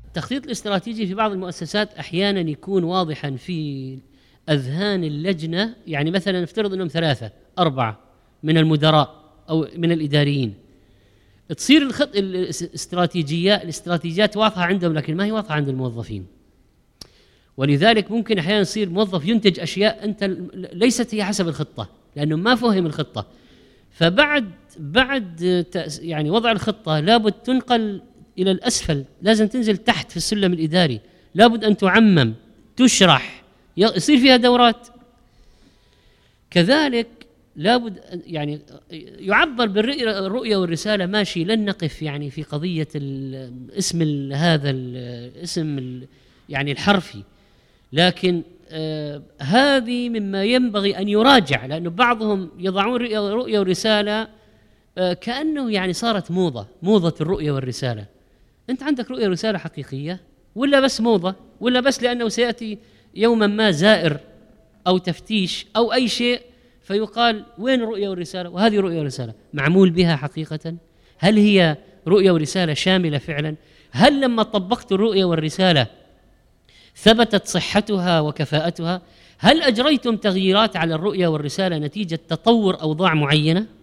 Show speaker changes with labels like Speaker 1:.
Speaker 1: التخطيط الاستراتيجي في بعض المؤسسات أحيانا يكون واضحا في أذهان اللجنة، يعني مثلا نفترض أنهم 3 4 من المدراء أو من الإداريين، تصير الاستراتيجيات واضحة عندهم لكن ما هي واضحة عند الموظفين. ولذلك ممكن أحيانا يصير موظف ينتج أشياء أنت ليست هي حسب الخطة لأنه ما فهم الخطة، فبعد يعني وضع الخطة لابد تنقل إلى الأسفل، لازم تنزل تحت في السلم الإداري، لابد أن تعمم، تشرح، يصير فيها دورات. كذلك لابد يعني يعبر بالرؤية والرسالة ماشي، لن نقف يعني في قضية هذا الاسم يعني الحرفي، لكن هذه مما ينبغي أن يراجع، لأنه بعضهم يضعون رؤية ورسالة كأنه يعني صارت موضة الرؤية والرسالة. أنت عندك رؤية ورسالة حقيقية ولا بس موضة، ولا بس لأنه سيأتي يوما ما زائر أو تفتيش أو أي شيء فيقال وين الرؤية والرسالة؟ وهذه رؤية ورسالة معمول بها حقيقة؟ هل هي رؤية ورسالة شاملة فعلا؟ هل لما طبقت الرؤية والرسالة ثبتت صحتها وكفاءتها؟ هل أجريتم تغييرات على الرؤية والرسالة نتيجة تطور أوضاع معينة؟